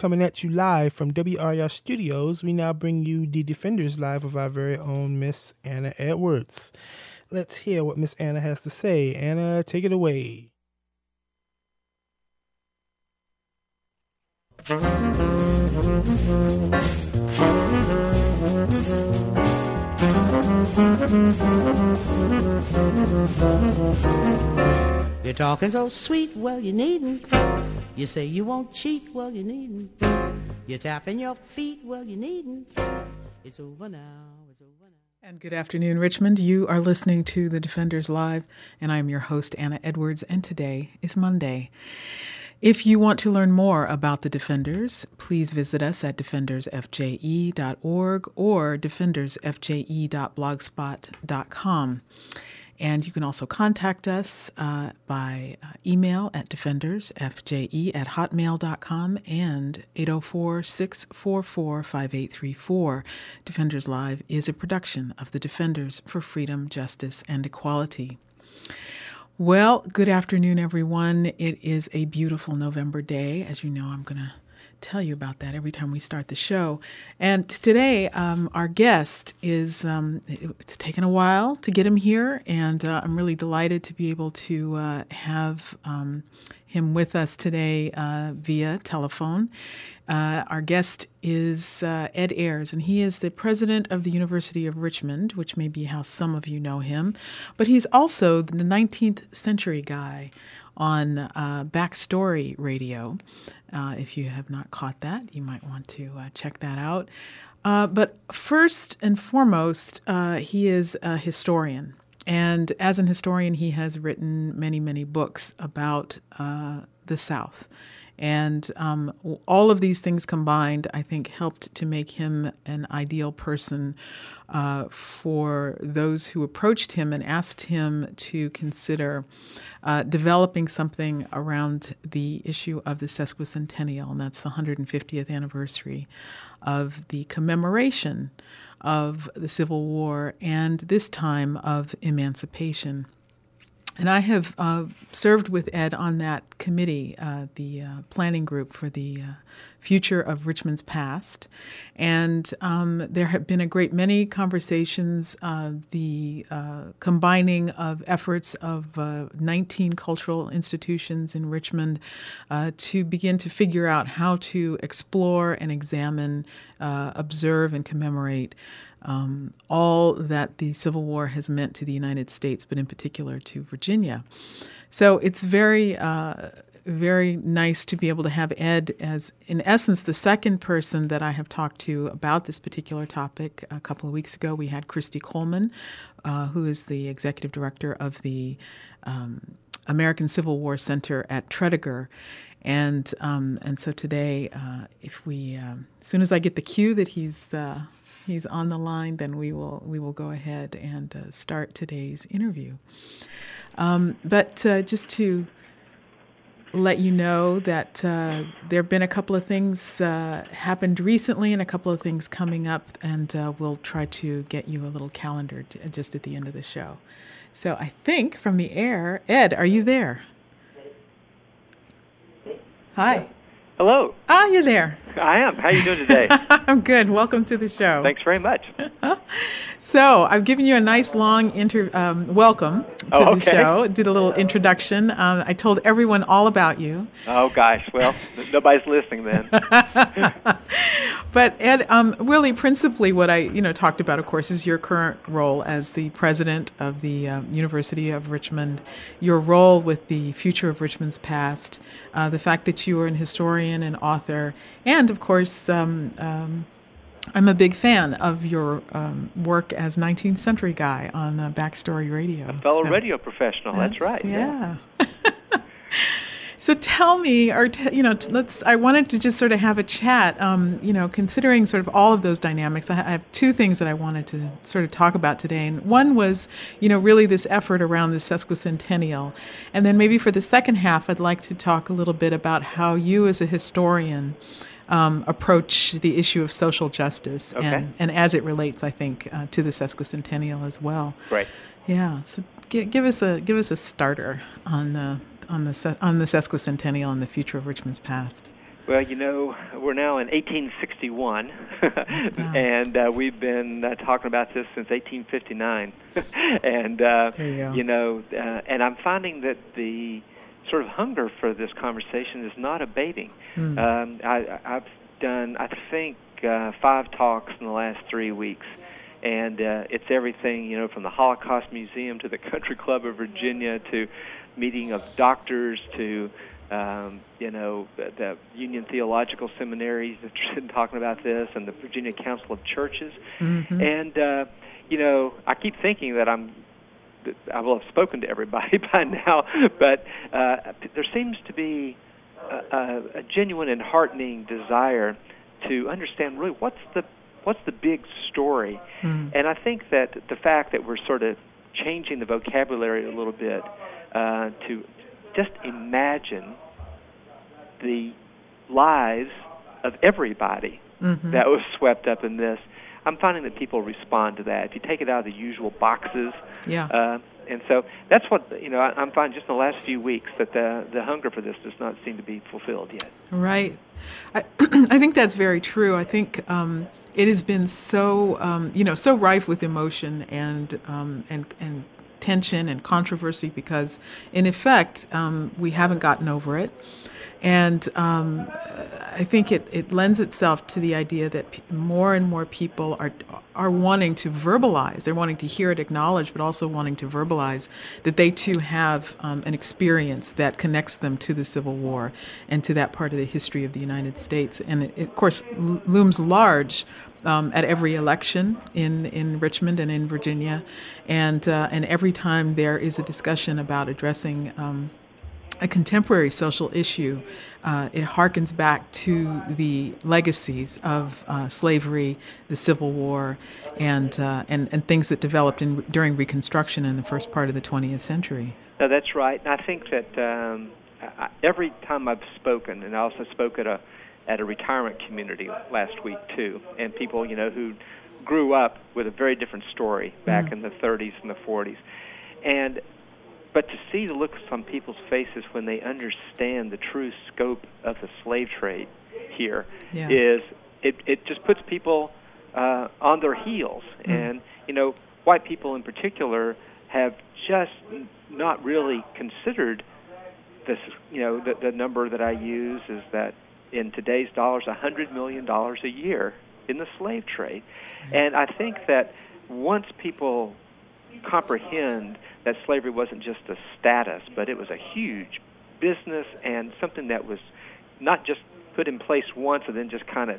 coming at you live from WRR Studios. We now bring you the Defenders Live of our very own Miss Anna Edwards. Let's hear what Miss Anna has to say. Anna, take it away. You're talking so sweet, well you needn't. You say you won't cheat, well you needn't. You're tapping your feet, well you needn't. It's over now, it's over now. And good afternoon, Richmond. You are listening to The Defenders Live, and I'm your host, Anna Edwards, and today is Monday. If you want to learn more about the Defenders, please visit us at defendersfje.org or defendersfje.blogspot.com. And you can also contact us by email at defendersfje@hotmail.com and 804-644-5834. Defenders Live is a production of the Defenders for Freedom, Justice, and Equality. Well, good afternoon, everyone. It is a beautiful November day. As you know, I'm going to tell you about that every time we start the show. And today, our guest is, it's taken a while to get him here, and I'm really delighted to be able to have him with us today via telephone. Our guest is Ed Ayers, and he is the president of the University of Richmond, which may be how some of you know him. But he's also the 19th Century Guy on Backstory Radio. If you have not caught that, you might want to check that out. But first and foremost, he is a historian. And as an historian, he has written many, many books about the South. And all of these things combined, I think, helped to make him an ideal person for those who approached him and asked him to consider developing something around the issue of the sesquicentennial, and that's the 150th anniversary of the commemoration of the Civil War and this time of emancipation. And I have served with Ed on that committee, the planning group for the future of Richmond's past. And there have been a great many conversations, the combining of efforts of 19 cultural institutions in Richmond to begin to figure out how to explore and examine, observe and commemorate all that the Civil War has meant to the United States, but in particular to Virginia. So it's very, very nice to be able to have Ed as, in essence, the second person that I have talked to about this particular topic. A couple of weeks ago, we had Christy Coleman, who is the executive director of the American Civil War Center at Tredegar. And so today, if we, as soon as I get the cue that he's on the line, then we will go ahead and start today's interview. But just to let you know that there have been a couple of things happened recently and a couple of things coming up, and we'll try to get you a little calendar just at the end of the show. So I think from the air, Ed, are you there? Hi. Hello. Ah, you're there. I am. How are you doing today? I'm good. Welcome to the show. Thanks very much. So I've given you a nice long welcome to the show. Did a little introduction. I told everyone all about you. Oh, gosh. Well, nobody's listening then. But Ed, really, principally what I talked about, of course, is your current role as the president of the University of Richmond, your role with the future of Richmond's past, the fact that you are an historian and author, and, of course, I'm a big fan of your work as 19th Century Guy on Backstory Radio. A fellow radio professional. That's right. Yeah. So tell me, or I wanted to just sort of have a chat. Considering sort of all of those dynamics, I have two things that I wanted to sort of talk about today. And one was, really this effort around the sesquicentennial, and then maybe for the second half, I'd like to talk a little bit about how you, as a historian, approach the issue of social justice, okay, and as it relates, I think, to the sesquicentennial as well. Right. Yeah. So give us a starter on the sesquicentennial and the future of Richmond's past. Well, we're now in 1861, and we've been talking about this since 1859. And, there you go. And I'm finding that the sort of hunger for this conversation is not abating. I've done, I think, 5 talks in the last 3 weeks. And it's everything, from the Holocaust Museum to the Country Club of Virginia to meeting of doctors to the Union Theological Seminaries interested in talking about this, and the Virginia Council of Churches. Mm-hmm. And, I keep thinking that I will have spoken to everybody by now, but there seems to be a genuine and heartening desire to understand really what's the big story. Mm. And I think that the fact that we're sort of changing the vocabulary a little bit to just imagine the lives of everybody that was swept up in this. I'm finding that people respond to that. If you take it out of the usual boxes, and so that's what I'm finding just in the last few weeks that the hunger for this does not seem to be fulfilled yet. Right, I think that's very true. I think it has been so so rife with emotion and tension and controversy because, in effect, we haven't gotten over it. And I think it lends itself to the idea that more and more people are wanting to verbalize. They're wanting to hear it acknowledged, but also wanting to verbalize that they too have an experience that connects them to the Civil War and to that part of the history of the United States. And it of course, looms large at every election in Richmond and in Virginia, and every time there is a discussion about addressing a contemporary social issue, it harkens back to the legacies of slavery, the Civil War, and things that developed during Reconstruction in the first part of the 20th century. No, that's right. And I think that every time I've spoken, and I also spoke at a retirement community last week too, and people who grew up with a very different story back in the 30s and the 40s, but to see the looks on people's faces when they understand the true scope of the slave trade here is it just puts people on their heels. And white people in particular have just not really considered this. The number that I use is that in today's dollars, $100 million a year in the slave trade. And I think that once people comprehend that slavery wasn't just a status, but it was a huge business and something that was not just put in place once and then just kind of,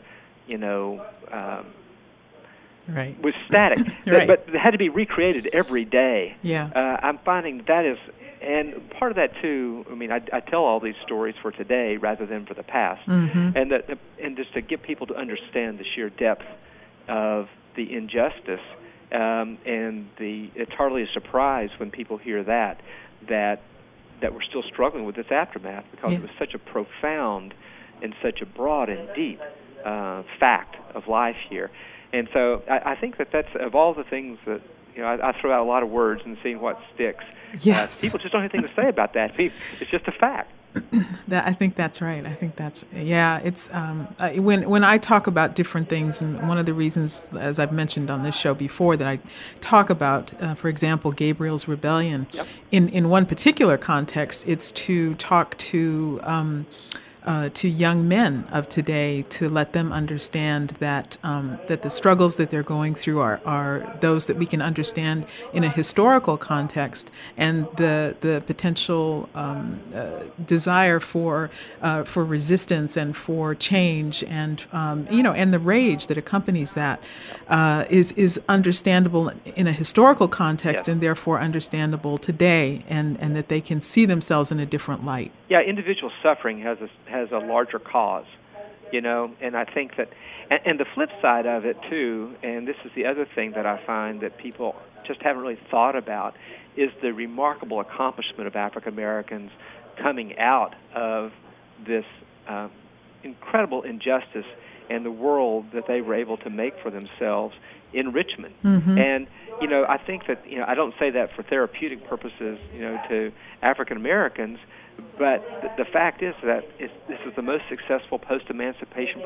was static, right. But it had to be recreated every day. Yeah. I'm finding that is, and part of that too. I mean, I tell all these stories for today rather than for the past, and just to get people to understand the sheer depth of the injustice. And it's hardly a surprise when people hear that we're still struggling with this aftermath because it was such a profound and such a broad and deep fact of life here. And so I think that's of all the things that I throw out a lot of words and seeing what sticks. Yes. People just don't have anything to say about that. It's just a fact. I think that's right. I think that's It's when I talk about different things, and one of the reasons, as I've mentioned on this show before, that I talk about, for example, Gabriel's Rebellion. Yep. In one particular context, it's to talk to young men of today to let them understand that that the struggles that they're going through are those that we can understand in a historical context, and the potential desire for resistance and for change and and the rage that accompanies that is understandable in a historical context, and therefore understandable today, and that they can see themselves in a different light. Yeah, individual suffering has a larger cause, and I think that, and the flip side of it too, and this is the other thing that I find that people just haven't really thought about, is the remarkable accomplishment of African Americans coming out of this incredible injustice and the world that they were able to make for themselves in Richmond. Mm-hmm. And I think that I don't say that for therapeutic purposes, to African Americans, But the fact is that this is the most successful post-emancipation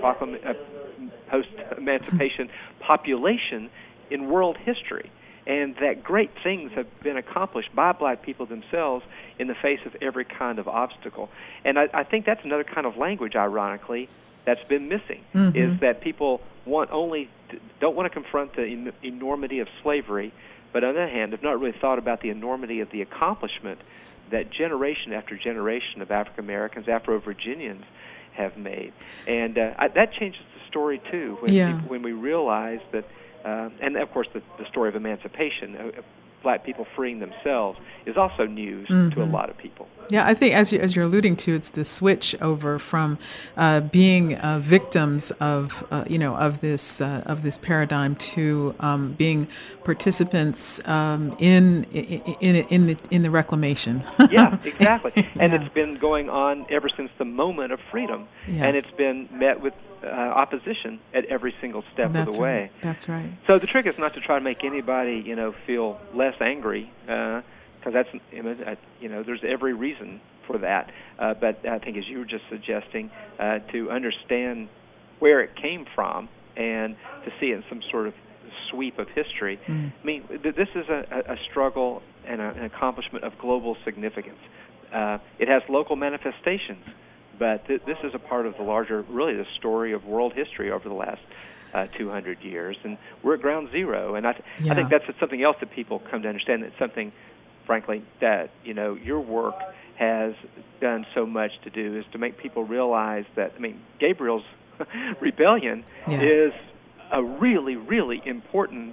population in world history, and that great things have been accomplished by black people themselves in the face of every kind of obstacle. And I think that's another kind of language, ironically, that's been missing, is that people don't want to confront the enormity of slavery, but on the other hand, have not really thought about the enormity of the accomplishment that generation after generation of African Americans, Afro-Virginians, have made. And that changes the story, too, when we realize that, and of course the story of emancipation, black people freeing themselves, is also news to a lot of people. Yeah, I think as you're alluding to, it's the switch over from being victims of this paradigm to being participants in the reclamation. Yeah, exactly. And it's been going on ever since the moment of freedom, and it's been met with opposition at every single step of the way. That's right. So the trick is not to try to make anybody, feel less angry, because that's, there's every reason for that. But I think, as you were just suggesting, to understand where it came from and to see it in some sort of sweep of history. I mean, this is a struggle and an accomplishment of global significance. It has local manifestations, but this is a part of the larger, really the story of world history over the last 200 years. And we're at ground zero. And I think that's something else that people come to understand. It's something, frankly, that, your work has done so much to do, is to make people realize that, Gabriel's rebellion is a really, really important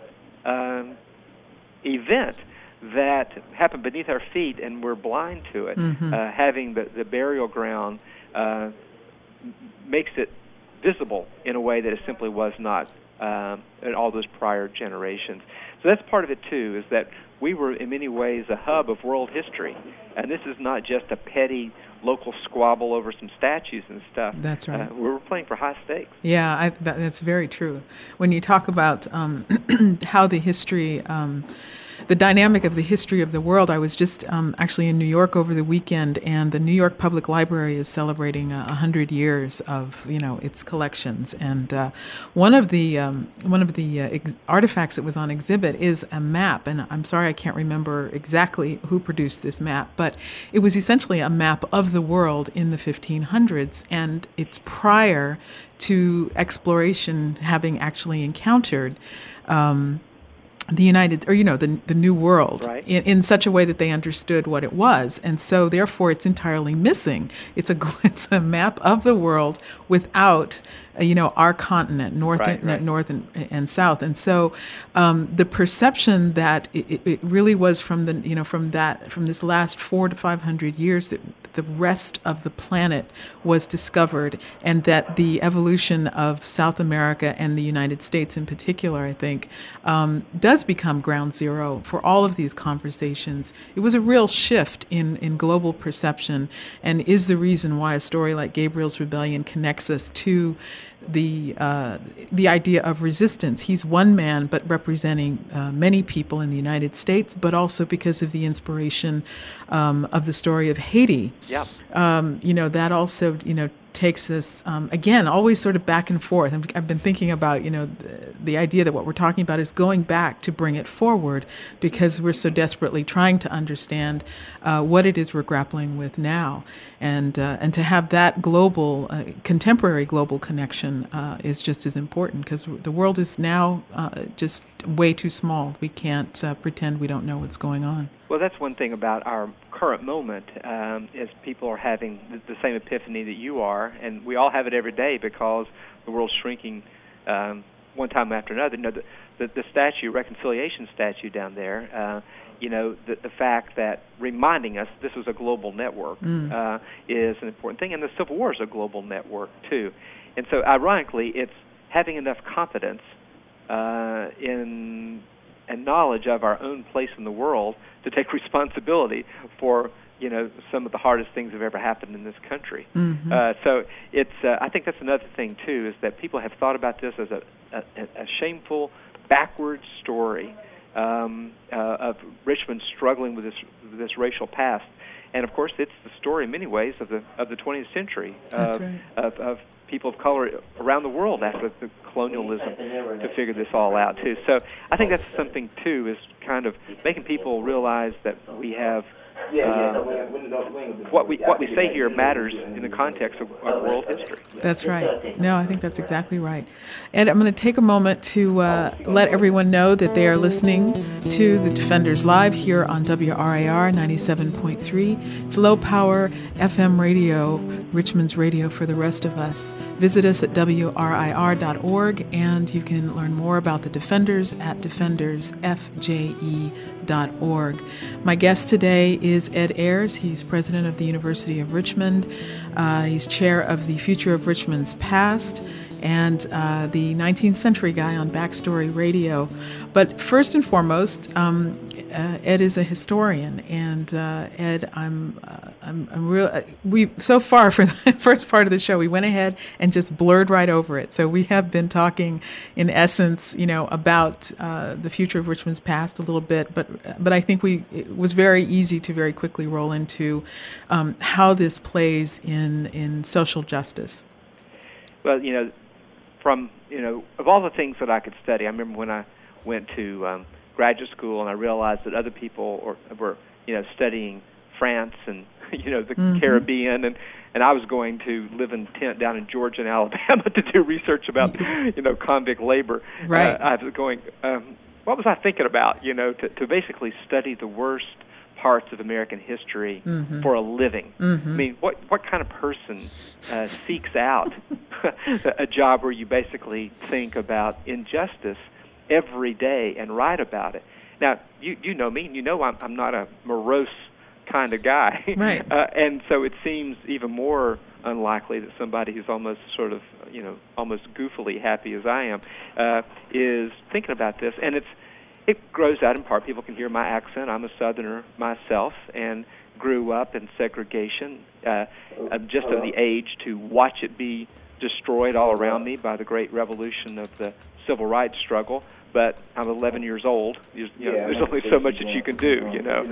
event that happened beneath our feet, and we're blind to it. Having the burial ground makes it visible in a way that it simply was not in all those prior generations. So that's part of it, too, is that we were in many ways a hub of world history. And this is not just a petty local squabble over some statues and stuff. That's right. We're playing for high stakes. Yeah, that's very true. When you talk about how the history... the dynamic of the history of the world. I was just actually in New York over the weekend, and the New York Public Library is celebrating 100 years of its collections. And one of the artifacts that was on exhibit is a map. And I'm sorry I can't remember exactly who produced this map, but it was essentially a map of the world in the 1500s, and it's prior to exploration having actually encountered the the New World, right, in such a way that they understood what it was, and so therefore it's entirely missing. It's a map of the world without our continent, north and south, and so the perception that it really was from this last 400 to 500 years that the rest of the planet was discovered, and that the evolution of South America and the United States in particular, I think, does become ground zero for all of these conversations. It was a real shift in global perception, and is the reason why a story like Gabriel's Rebellion connects us to the idea of resistance. He's one man, but representing many people in the United States, but also because of the inspiration of the story of Haiti. Yeah. That also, takes us, again, always sort of back and forth. I've been thinking about, the idea that what we're talking about is going back to bring it forward, because we're so desperately trying to understand what it is we're grappling with now. And to have that global, contemporary global connection is just as important, because the world is now just way too small. We can't pretend we don't know what's going on. Well, that's one thing about our current moment, is people are having the same epiphany that you are, and we all have it every day because the world's shrinking one time after another. The statue, reconciliation statue down there, the fact that reminding us this is a global network is an important thing, and the Civil War is a global network too. And so, ironically, it's having enough confidence in and knowledge of our own place in the world to take responsibility for some of the hardest things that have ever happened in this country. So it's I think that's another thing too, is that people have thought about this as a shameful, backward story of Richmond struggling with this racial past, And of course, it's the story in many ways of the 20th century That's right. of people of color around the world after the colonialism to figure this all out too. So I think that's something too, is kind of making people realize that we have what we say here matters in the context of world history. That's right. No, I think that's exactly right. And I'm going to take a moment to let everyone know that they are listening to the Defenders Live here on WRIR 97.3. It's low power FM radio, Richmond's radio for the rest of us. Visit us at WRIR.org, and you can learn more about the Defenders at defendersfje.org. My guest today is Ed Ayers. He's president of the University of Richmond. He's chair of the Future of Richmond's Past, and the 19th Century guy on Backstory Radio. But first and foremost, Ed is a historian, and Ed, I'm real. We so far for the first part of the show, we went ahead and just blurred right over it. So we have been talking, in essence, about the future of Richmond's past a little bit, but I think it was very easy to very quickly roll into how this plays in social justice. Well, of all the things that I could study, I remember when I went to graduate school and I realized that other people were studying France and the Caribbean, and I was going to live in a tent down in Georgia and Alabama to do research about convict labor. Right. I was going, what was I thinking about? To basically study the worst parts of American history for a living. I mean, what kind of person seeks out a job where you basically think about injustice every day and write about it? Now, you know me, and you know I'm not a morose kind of guy. Right. And so it seems even more unlikely that somebody who's almost sort of, almost goofily happy as I am, is thinking about this. And it grows out in part. People can hear my accent. I'm a Southerner myself and grew up in segregation. I'm just of the age to watch it be destroyed all around me by the great revolution of the civil rights struggle. But I'm 11 years old. There's only so much that you can do,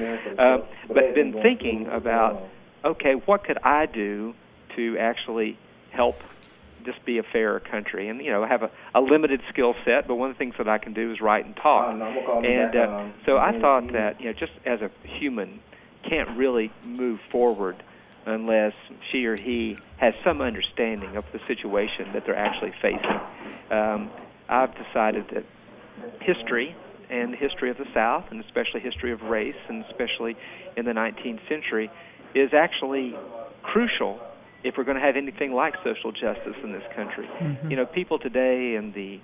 But been thinking about, okay, what could I do to actually help this be a fairer country? And, I have a limited skill set, but one of the things that I can do is write and talk. And so I thought that, just as a human, can't really move forward unless she or he has some understanding of the situation that they're actually facing. I've decided that history and the history of the South, and especially history of race, and especially in the 19th century, is actually crucial if we're going to have anything like social justice in this country. People today in the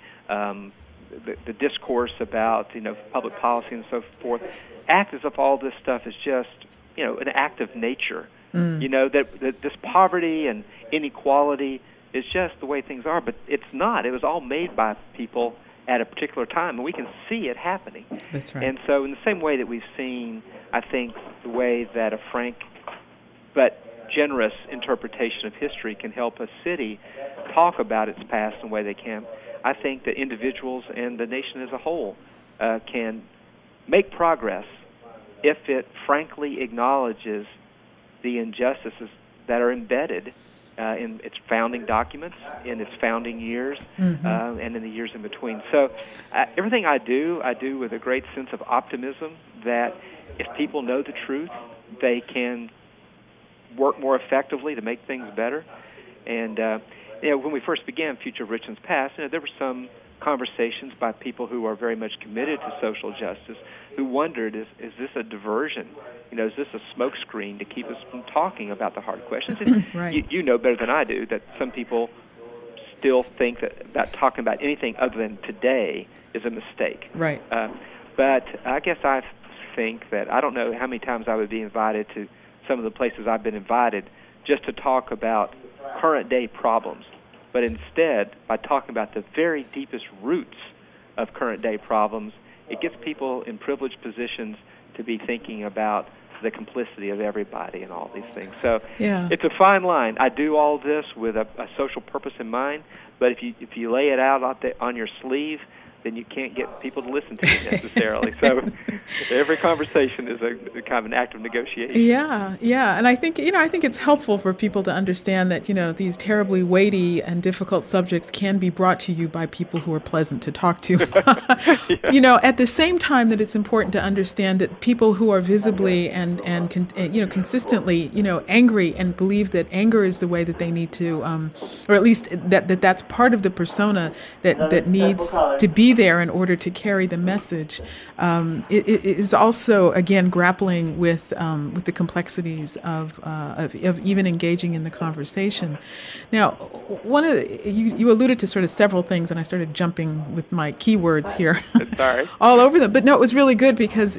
discourse about public policy and so forth act as if all this stuff is just an act of nature. That this poverty and inequality is just the way things are, but it's not. It was all made by people at a particular time, and we can see it happening. That's right. And so in the same way that we've seen, I think, the way that a frank but generous interpretation of history can help a city talk about its past in the way they can, I think that individuals and the nation as a whole can make progress if it frankly acknowledges the injustices that are embedded in its founding documents, in its founding years, and in the years in between. So everything I do with a great sense of optimism that if people know the truth, they can work more effectively to make things better. And when we first began Future of Richmond's Past, there were some conversations by people who are very much committed to social justice who wondered, is this a diversion? Is this a smokescreen to keep us from talking about the hard questions? And Right. you know better than I do that some people still think that about talking about anything other than today is a mistake. Right. But I guess I think that I don't know how many times I would be invited to some of the places I've been invited just to talk about current day problems. But instead, by talking about the very deepest roots of current day problems, it gets people in privileged positions to be thinking about the complicity of everybody and all these things. So It's a fine line. I do all this with a social purpose in mind, but if you lay it out on your sleeve, then you can't get people to listen to you necessarily. So every conversation is a kind of an act of negotiation. Yeah. And I think, I think it's helpful for people to understand that, these terribly weighty and difficult subjects can be brought to you by people who are pleasant to talk to. At the same time that it's important to understand that people who are visibly and consistently, angry and believe that anger is the way that they need to, or at least that's part of the persona that needs to be there in order to carry the message. It is also, again, grappling with the complexities of even engaging in the conversation. Now, you alluded to sort of several things, and I started jumping with my keywords here, Sorry. all over them. But no, it was really good because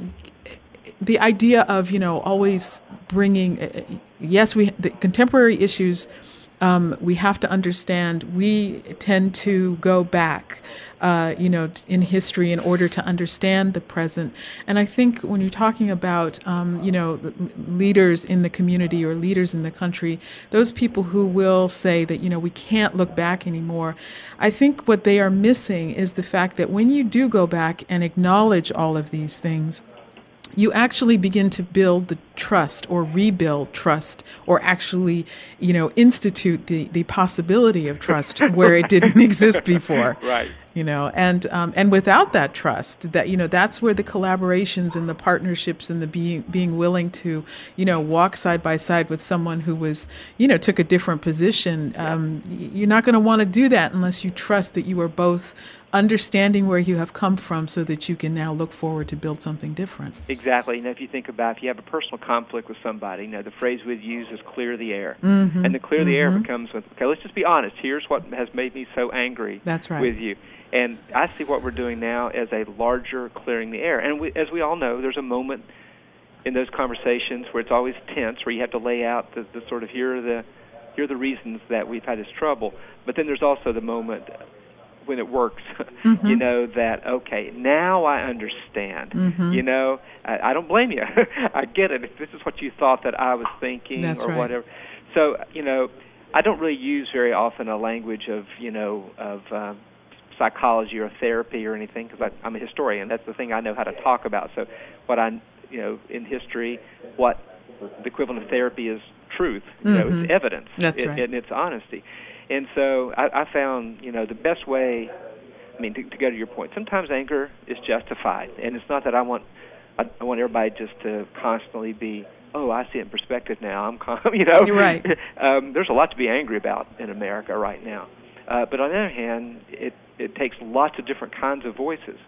the idea of always bringing the contemporary issues. We have to understand we tend to go back, in history in order to understand the present. And I think when you're talking about, leaders in the community or leaders in the country, those people who will say that, we can't look back anymore, I think what they are missing is the fact that when you do go back and acknowledge all of these things, you actually begin to build the trust or rebuild trust or actually, institute the possibility of trust where it didn't exist before. Right. And without that trust, that's where the collaborations and the partnerships and the being willing to, walk side by side with someone who was, took a different position. You're not going to want to do that unless you trust that you are both understanding where you have come from so that you can now look forward to build something different. Exactly. If you think about if you have a personal conflict with somebody, the phrase we'd use is clear the air. Mm-hmm. And the clear the air becomes with, okay, let's just be honest. Here's what has made me so angry That's right. with you. And I see what we're doing now as a larger clearing the air. And as we all know, there's a moment in those conversations where it's always tense, where you have to lay out the sort of here are the reasons that we've had this trouble. But then there's also the moment when it works, that, okay, now I understand. I don't blame you. I get it. If this is what you thought that I was thinking That's or right. whatever. So, I don't really use very often a language of psychology or therapy or anything because I'm a historian. That's the thing I know how to talk about. So what in history, what the equivalent of therapy is truth. It's evidence. That's right. And it's honesty. And so I found, the best way, to go to your point, sometimes anger is justified. And it's not that I want everybody just to constantly be, oh, I see it in perspective now. I'm calm, You're right. There's a lot to be angry about in America right now. But on the other hand, it takes lots of different kinds of voices.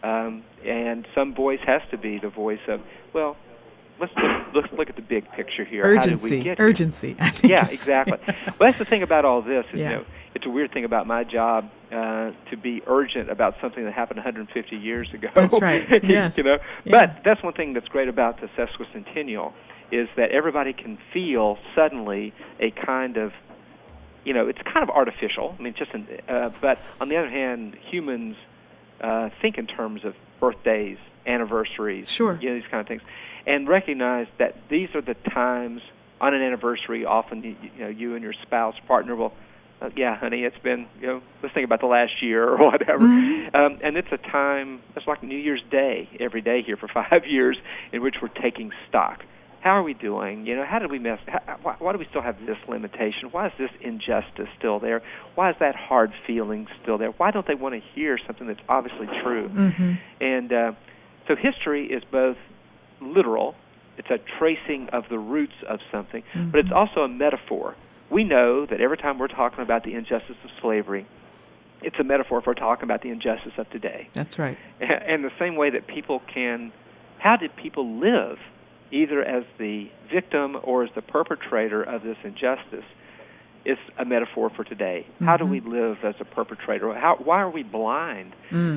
And some voice has to be the voice of, well, let's look at the big picture here. Urgency. How did we get here? Urgency, I think. Yeah, exactly. Well, that's the thing about all this. Is, Yeah. it's a weird thing about my job to be urgent about something that happened 150 years ago. That's right. Yes. Yeah. But that's one thing that's great about the sesquicentennial is that everybody can feel suddenly a kind of, it's kind of artificial. But on the other hand, humans think in terms of birthdays, anniversaries, Sure. These kind of things, and recognize that these are the times on an anniversary. Often, you and your spouse, partner will, yeah, honey, it's been, let's think about the last year or whatever. Mm-hmm. And it's a time, it's like New Year's Day every day here for 5 years, in which we're taking stock. How are we doing? How did we mess? Why do we still have this limitation? Why is this injustice still there? Why is that hard feeling still there? Why don't they want to hear something that's obviously true? Mm-hmm. And so history is both literal, it's a tracing of the roots of something, but it's also a metaphor. We know that every time we're talking about the injustice of slavery, it's a metaphor for talking about the injustice of today. That's right. And the same way that people how did people live, either as the victim or as the perpetrator of this injustice, is a metaphor for today. Mm-hmm. How do we live as a perpetrator? Why are we blind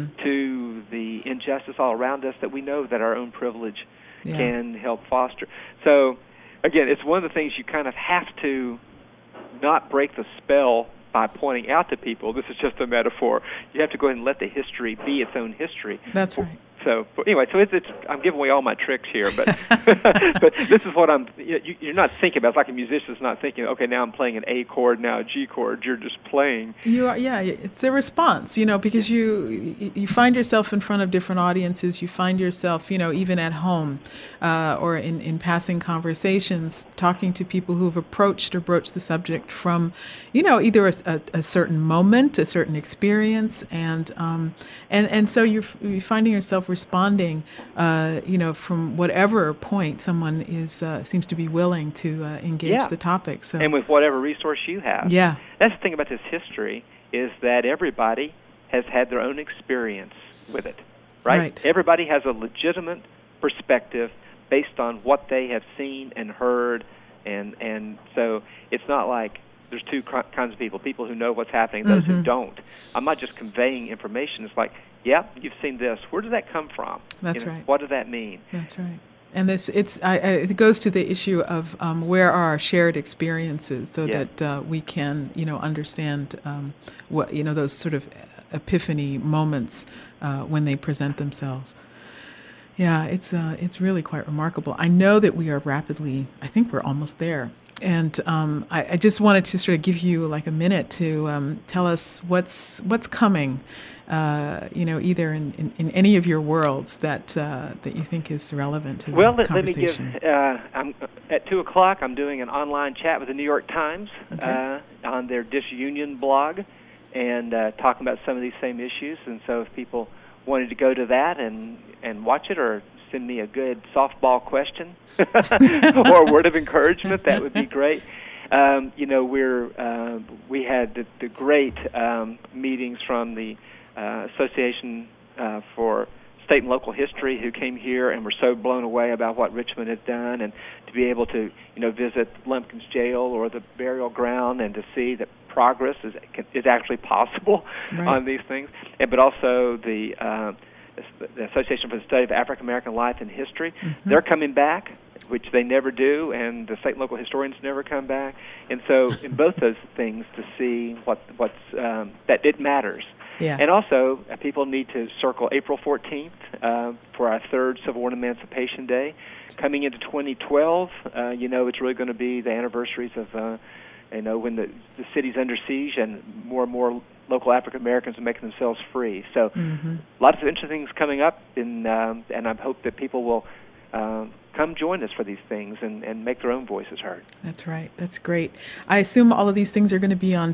to the injustice all around us that we know that our own privilege can help foster? So, again, it's one of the things you kind of have to not break the spell by pointing out to people, this is just a metaphor. You have to go ahead and let the history be its own history. That's right. So anyway, so it's I'm giving away all my tricks here, but but this is what you're not thinking about. It's like a musician's not thinking, okay, now I'm playing an A chord, now a G chord. You're just playing. You are, yeah. It's a response, because you find yourself in front of different audiences. You find yourself, even at home, or in passing conversations, talking to people who have approached or broached the subject from, either a certain moment, a certain experience, and so you're finding yourself responding, from whatever point someone seems to be willing to engage the topic. So, and with whatever resource you have. Yeah. That's the thing about this history, is that everybody has had their own experience with it, right? Everybody has a legitimate perspective based on what they have seen and heard, and so it's not like there's two kinds of people who know what's happening, those who don't. I'm not just conveying information. It's like, yeah, you've seen this. Where did that come from? That's right. What does that mean? That's right. And it goes to the issue of where are our shared experiences, so that we can, understand what those sort of epiphany moments when they present themselves. Yeah, it's really quite remarkable. I know that we are rapidly. I think we're almost there. And I just wanted to sort of give you like a minute to tell us what's coming, either in any of your worlds that you think is relevant to the conversation. Let me give. At 2:00, I'm doing an online chat with the New York Times on their Disunion blog, and talking about some of these same issues. And so, if people wanted to go to that and watch it, or send me a good softball question or a word of encouragement, that would be great. We had the great meetings from the Association for State and Local History, who came here and were so blown away about what Richmond had done, and to be able to visit Lumpkins Jail or the burial ground and to see that progress is actually possible on these things, but also the Association for the Study of African American Life and History. They're coming back, which they never do, and the state and local historians never come back. And so, in both those things, to see what's that it matters. Yeah. And also, people need to circle April 14th for our third Civil War and Emancipation Day. Coming into 2012, it's really going to be the anniversaries of, when the city's under siege and more local African Americans are making themselves free. So, lots of interesting things coming up, and I hope that people will come join us for these things and make their own voices heard. That's right. That's great. I assume all of these things are going to be on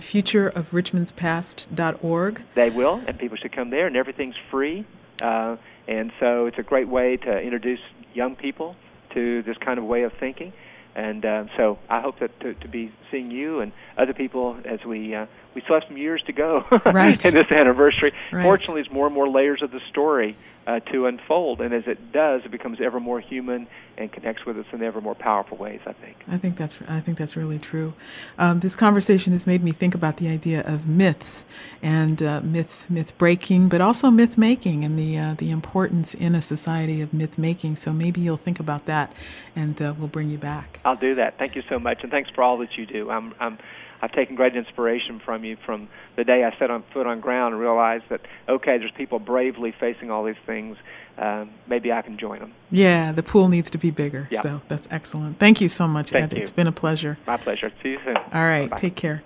futureofrichmondspast.org. They will, and people should come there, and everything's free. And so it's a great way to introduce young people to this kind of way of thinking. And so I hope that to be seeing you and other people as we still have some years to go in this anniversary. Right. Fortunately, there's more and more layers of the story to unfold, and as it does, it becomes ever more human and connects with us in ever more powerful ways, I think. I think that's really true. This conversation has made me think about the idea of myths and myth breaking, but also myth making, and the importance in a society of myth making. So maybe you'll think about that, and we'll bring you back. I'll do that. Thank you so much, and thanks for all that you do. I've taken great inspiration from you from the day I set foot on ground and realized that, okay, there's people bravely facing all these things. Maybe I can join them. Yeah, the pool needs to be bigger. Yeah. So that's excellent. Thank you so much, Ed. It's been a pleasure. My pleasure. See you soon. All right. Bye-bye. Take care.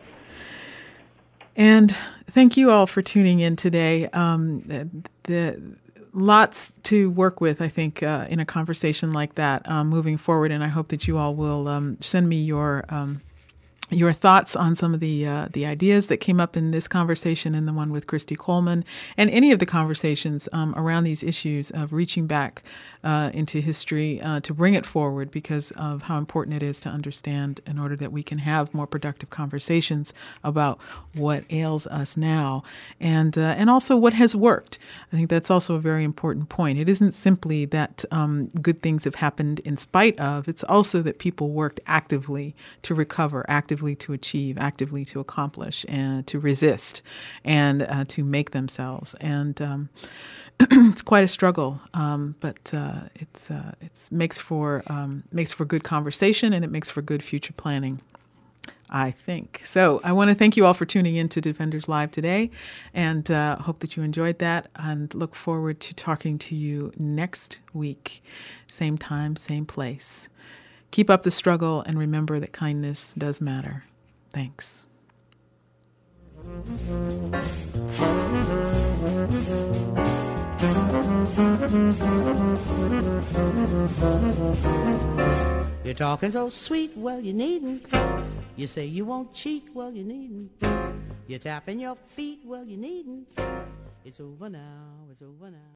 And thank you all for tuning in today. Lots to work with, I think, in a conversation like that moving forward. And I hope that you all will send me your thoughts on some of the ideas that came up in this conversation and the one with Christy Coleman, and any of the conversations around these issues of reaching back into history to bring it forward, because of how important it is to understand in order that we can have more productive conversations about what ails us now, and also what has worked. I think that's also a very important point. It isn't simply that good things have happened in spite of, it's also that people worked actively to recover, actively to achieve, actively to accomplish, and to resist, and to make themselves. And it's quite a struggle, but it makes for good conversation, and it makes for good future planning. I think. So I want to thank you all for tuning in to Defenders Live today, and hope that you enjoyed that, and look forward to talking to you next week. Same time, same place. Keep up the struggle, and remember that kindness does matter. Thanks. You're talking so sweet, well, you needn't. You say you won't cheat, well, you needn't. You're tapping your feet, well, you needn't. It's over now, it's over now.